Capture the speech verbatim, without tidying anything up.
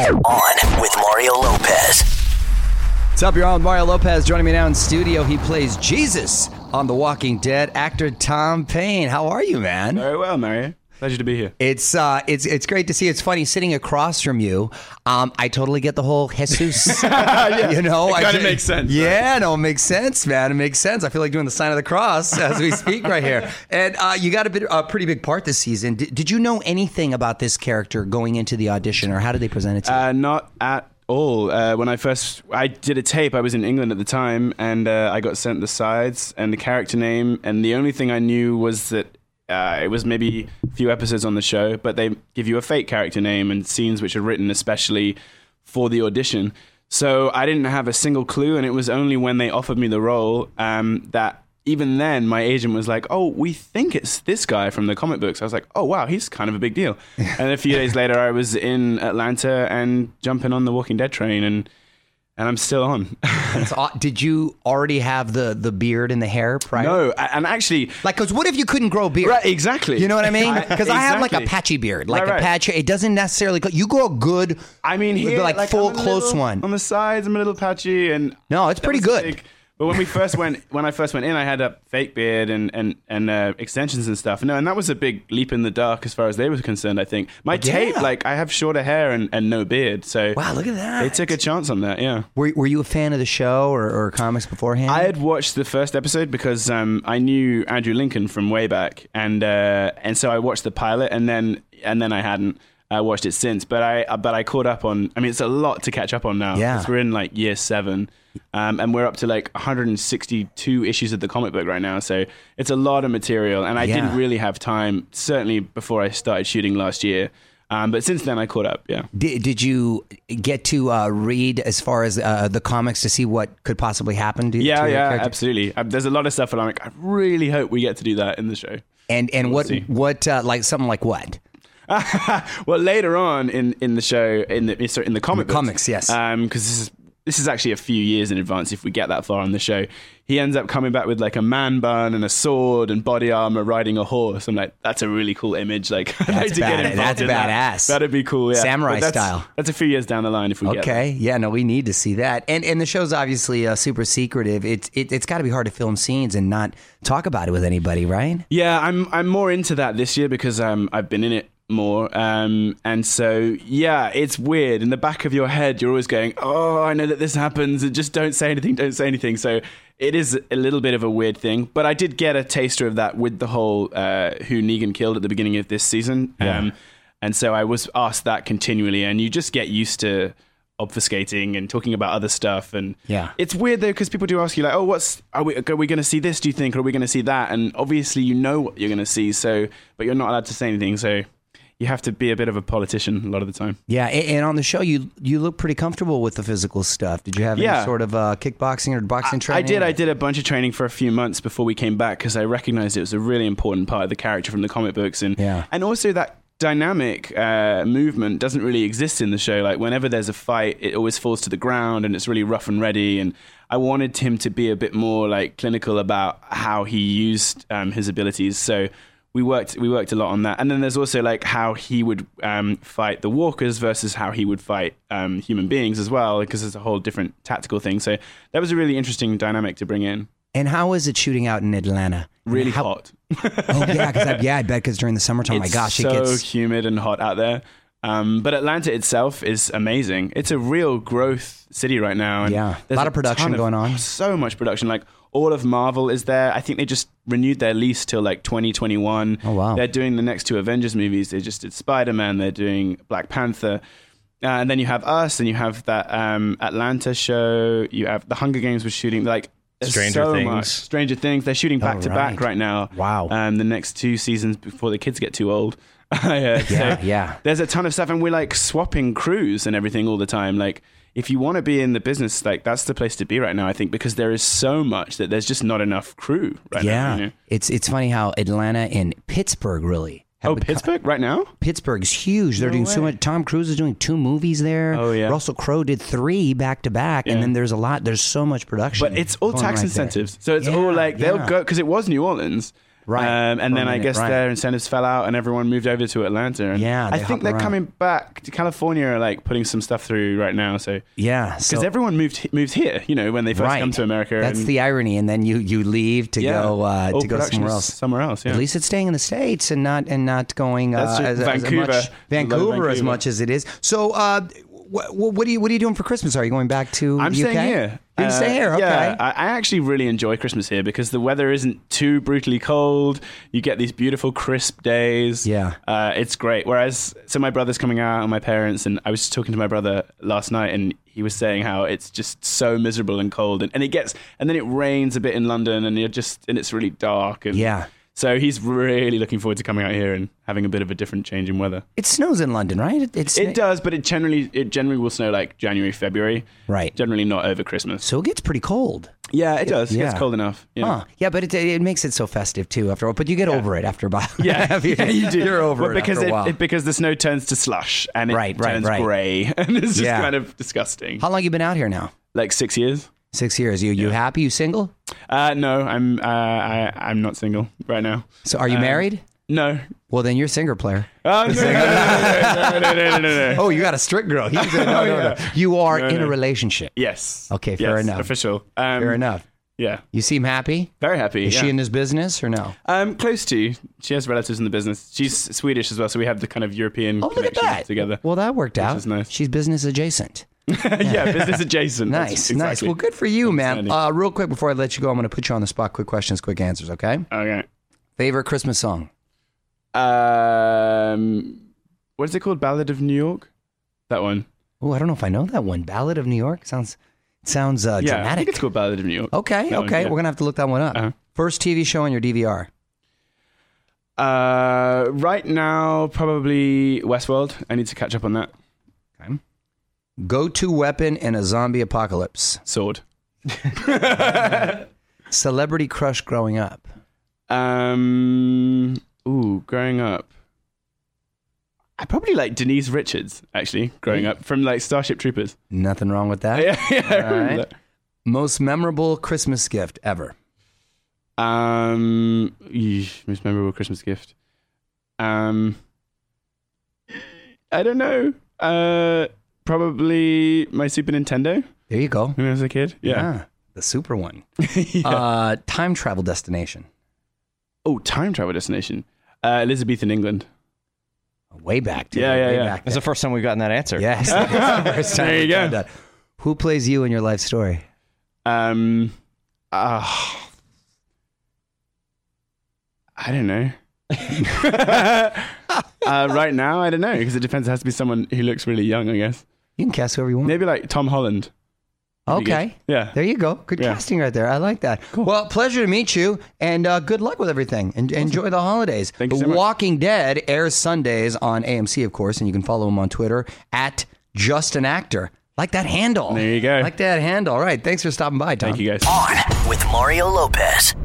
On with Mario Lopez. What's up, you're on with Mario Lopez. Joining me now in studio, he plays Jesus on The Walking Dead, actor Tom Payne. How are you, man? Very well, Mario. Pleasure to be here. It's uh, it's it's great to see. It's funny sitting across from you. Um, I totally get the whole Jesus. yeah. You know, it kind of makes sense. Yeah, right? no, it makes sense, man. It makes sense. I feel like doing the sign of the cross as we speak right here. And uh, you got a bit a pretty big part this season. Did, did you know anything about this character going into the audition, or how did they present it to you? Uh, not at all. Uh, when I first I did a tape, I was in England at the time, and uh, I got sent the sides and the character name, and the only thing I knew was that. Uh, it was maybe a few episodes on the show, but they give you a fake character name and scenes which are written especially for the audition. So I didn't have a single clue, and it was only when they offered me the role um, that even then my agent was like, oh, we think it's this guy from the comic books. I was like, oh, wow, he's kind of a big deal. And a few days later, I was in Atlanta and jumping on the Walking Dead train, and And I'm still on. So, did you already have the, the beard and the hair prior? No, and actually... Like, because what if you couldn't grow a beard? Right, exactly. You know what I mean? Because I, exactly. I have like a patchy beard. Like right, right. a patch. It doesn't necessarily... You grow a good... I mean, here, like, like full, I'm a close little, one. On the sides, I'm a little patchy. and No, it's pretty good. Big, but when we first went, when I first went in, I had a fake beard and and and uh, extensions and stuff. No, and that was a big leap in the dark as far as they were concerned. I think my yeah. tape, like I have shorter hair and, and no beard. So wow, look at that. They took a chance on that. Yeah. Were Were you a fan of the show or, or comics beforehand? I had watched the first episode because um, I knew Andrew Lincoln from way back, and uh, and so I watched the pilot, and then and then I hadn't. I watched it since, but I but I caught up on. I mean, it's a lot to catch up on now. Yeah, because we're in like year seven, um, and we're up to like one hundred sixty-two issues of the comic book right now. So it's a lot of material, and I yeah. didn't really have time. Certainly before I started shooting last year, um, but since then I caught up. Yeah. Did Did you get to uh, read as far as uh, the comics to see what could possibly happen to? Yeah, to yeah, character? absolutely. Um, there's a lot of stuff, and I'm like, I really hope we get to do that in the show. And and We'll what see. what uh, like something like what? Well, later on in, in the show, in the sorry, in the comic In the books, comics, yes, because um, this is this is actually a few years in advance. If we get that far on the show, he ends up coming back with like a man bun and a sword and body armor, riding a horse. I'm like, that's a really cool image. Like, I'd like to bad- get involved that's in badass. That. That'd be cool, yeah. Samurai But that's, style. That's a few years down the line if we get there. Okay, yeah, no, we need to see that. And and the show's obviously uh, super secretive. It's it, it's got to be hard to film scenes and not talk about it with anybody, right? Yeah, I'm I'm more into that this year because um I've been in it more, um and so yeah, it's weird. In the back of your head, you're always going, oh, I know that this happens, and just don't say anything, don't say anything. So it is a little bit of a weird thing, but I did get a taster of that with the whole uh who Negan killed at the beginning of this season. Yeah. Um and so I was asked that continually, and you just get used to obfuscating and talking about other stuff. And Yeah. it's weird though, because people do ask you like, oh, what's are we, are we going to see this, do you think, or are we going to see that? And obviously you know what you're going to see, so but you're not allowed to say anything, so you have to be a bit of a politician a lot of the time. Yeah, and, and on the show, you you look pretty comfortable with the physical stuff. Did you have Yeah. any sort of uh, kickboxing or boxing I, I training? did. I did a bunch of training for a few months before we came back because I recognized it was a really important part of the character from the comic books, and Yeah. and also that dynamic uh, movement doesn't really exist in the show. Like whenever there's a fight, it always falls to the ground and it's really rough and ready. And I wanted him to be a bit more like clinical about how he used um, his abilities. So we worked we worked a lot on that. And then there's also like how he would um, fight the walkers versus how he would fight um, human beings as well, because there's a whole different tactical thing. So that was a really interesting dynamic to bring in. And how is it shooting out in Atlanta? Really how, hot. Oh yeah, because I, yeah, I bet because during the summertime, It's my gosh, so it gets humid and hot out there. Um, but Atlanta itself is amazing. It's a real growth city right now. And Yeah. there's Lot of production ton going on. So much production. Like all of Marvel is there. I think they just renewed their lease till like twenty twenty-one. Oh, wow. They're doing the next two Avengers movies. They just did Spider-Man. They're doing Black Panther. Uh, and then you have us, and you have that um, Atlanta show. You have the Hunger Games was shooting like there's Stranger so Things. much. Stranger Things. They're shooting back Oh, to right. back right now. Wow. Um, the next two seasons before the kids get too old. I heard. Yeah, So yeah. There's a ton of stuff, and we're like swapping crews and everything all the time. Like, if you want to be in the business, like that's the place to be right now, I think, because there is so much that there's just not enough crew right yeah. now. You know? It's it's funny how Atlanta and Pittsburgh really. have Oh, become- Pittsburgh right now? Pittsburgh's huge. They're No doing so way. much. Tom Cruise is doing two movies there. Oh, yeah. Russell Crowe did three back to back, and Yeah. then there's a lot. There's so much production. But it's all going tax right there. incentives. So it's Yeah, all like, they'll yeah. go, because it was New Orleans. Right. Um, and For a then I minute, guess right. their incentives fell out, and everyone moved over to Atlanta. And Yeah, I they think hop they're around. coming back to California, like putting some stuff through right now. So Yeah. because So, everyone moved moved here, you know, when they first right. come to America. That's and, the irony. And then you, you leave to yeah. go uh, All to go production somewhere is else. Somewhere else. Yeah. At least it's staying in the States and not and not going uh, That's true. as, as Vancouver. much Vancouver as Vancouver. much as it is. So, uh, what, what are you what are you doing for Christmas? Are you going back to I'm the U K? staying here. You're Uh, staying here. Okay. Yeah, I, I actually really enjoy Christmas here because the weather isn't too brutally cold. You get these beautiful crisp days. Yeah. uh, it's great. Whereas, so my brother's coming out and my parents, and I was talking to my brother last night, and he was saying how it's just so miserable and cold, and, and it gets, and then it rains a bit in London, and you're just, and it's really dark. And Yeah. So he's really looking forward to coming out here and having a bit of a different change in weather. It snows in London, right? It, it's It does, but it generally it generally will snow like January, February. Right. Generally not over Christmas. So it gets pretty cold. Yeah, it does. It Yeah. gets cold enough. Yeah. Huh. Yeah, but it, it makes it so festive too after all. But you get over it after a while. Yeah, you, yeah, you do. You're over Well, it because after a it, while. it- because the snow turns to slush and it Right, right, turns right. grey, and it's just Yeah. kind of disgusting. How long you been out here now? Like six years. Six years. You you happy? You single? Uh, no, I'm uh, I, I'm not single right now. So are you Um, married? No. Well, then you're a single player. Oh no, no, no, no, no, no, no, no, no, no. Oh, you got a strict girl. He's a, no, no, no. You are No, in no. a relationship. Yes. Okay, fair Yes, enough. Official. Um, Fair enough. Yeah. You seem happy. Very happy. Is yeah. she in this business or no? Um, close to. She has relatives in the business. She's Swedish as well, so we have the kind of European Oh, look at connection that. together. Well, that worked out. is nice. She's business adjacent. yeah, business adjacent. That's Nice, exactly. nice. Well, good for you, man. Outstanding. Uh, real quick before I let you go, I'm going to put you on the spot. Quick questions, quick answers, okay? Okay. Favorite Christmas song? Um, what is it called? Ballad of New York? That one. Oh, I don't know if I know that one. Ballad of New York sounds sounds uh, Yeah, I dramatic. think it's called Ballad of New York. Okay, That one, okay. yeah. We're gonna have to look that one up. Uh-huh. First T V show on your D V R. Uh, right now, probably Westworld. I need to catch up on that. Okay. Go-to weapon in a zombie apocalypse. Sword. Celebrity crush growing up. Um, ooh, growing up. I probably like Denise Richards, actually, growing up, from like Starship Troopers. Nothing wrong with that. yeah, yeah, I All remember right. that. Most memorable Christmas gift ever. Um, eesh, most memorable Christmas gift. Um, I don't know. Uh, probably my Super Nintendo There you go. when I was a kid. Yeah. the super one. Yeah. Uh, time travel destination. Oh, time travel destination. Uh, Elizabethan England. Way back. Too. Yeah, yeah, Way yeah. Back That's the first time we've gotten that answer. Yes. It's the first time There you we've go. done that. Who plays you in your life story? Um, uh, I don't know. uh, right now, I don't know because it depends. It has to be someone who looks really young, I guess. You can cast whoever you want. Maybe like Tom Holland. That'd be Okay. good. Yeah. There you go. Good Yeah. casting right there. I like that. Well, pleasure to meet you, and uh, good luck with everything. And enjoy the holidays. Thank you The so much. Walking Dead airs Sundays on A M C, of course, and you can follow him on Twitter at Just an Actor. Like that handle. There you go. Like that handle. All right. Thanks for stopping by, Tom. Thank you guys. On with Mario Lopez.